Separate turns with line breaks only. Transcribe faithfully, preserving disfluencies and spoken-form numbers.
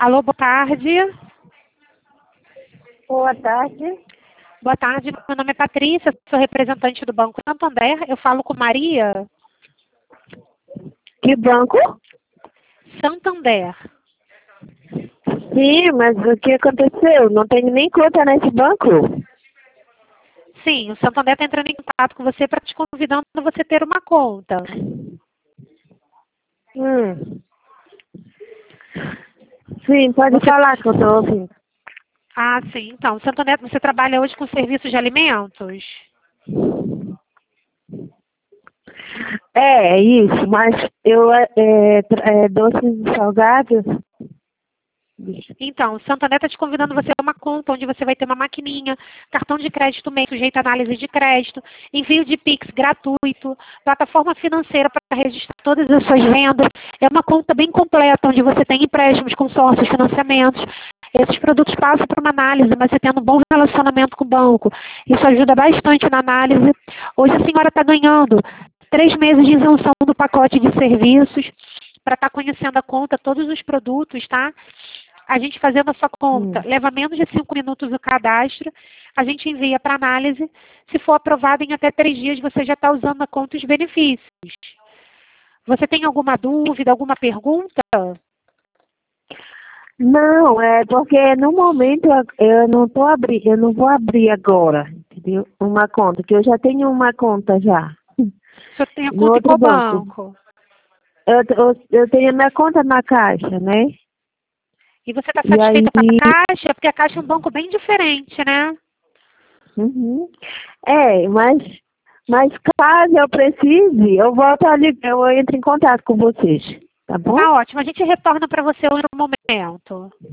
Alô, boa tarde.
Boa tarde.
Boa tarde, meu nome é Patrícia, sou representante do Banco Santander. Eu falo com Maria.
Que banco?
Santander.
Sim, mas o que aconteceu? Não tenho nem conta nesse banco.
Sim, o Santander está entrando em contato com você para te convidando a você ter uma conta.
Hum. Sim, pode
Você...
falar que eu estou ouvindo.
Ah, sim. Então, o Santander, você trabalha hoje com serviço de alimentos?
É, isso, mas eu é, é, tra- é, doces e salgados.
Então, o Santander está te convidando você a uma conta onde você vai ter uma maquininha, cartão de crédito meio sujeito à análise de crédito, envio de Pix gratuito, plataforma financeira para registrar todas as suas vendas. É uma conta bem completa, onde você tem empréstimos, consórcios, financiamentos. Esses produtos passam por uma análise, mas você tendo um bom relacionamento com o banco. Isso ajuda bastante na análise. Hoje a senhora está ganhando três meses de isenção do pacote de serviços para estar conhecendo a conta, todos os produtos, tá? A gente fazendo a sua conta,
Hum.
leva menos de cinco minutos o cadastro, a gente envia para análise. Se for aprovado em até três dias, você já está usando a conta e os benefícios. Você tem alguma dúvida, alguma pergunta?
Não, é porque no momento eu eu não tô abri, eu não vou abrir agora, entendeu? Uma conta, que eu já tenho uma conta já,
O senhor tem a
no
conta em
outro
qual
banco.
banco?
Eu, eu, eu tenho a minha conta na Caixa, né?
E você está
E aí,
satisfeita com a Caixa? Porque a Caixa é um banco bem diferente, né?
uhum. É, mas, mas caso eu precise, eu volto ali, eu entro em contato com vocês, tá bom?
Tá ótimo. A gente retorna para você em outro momento.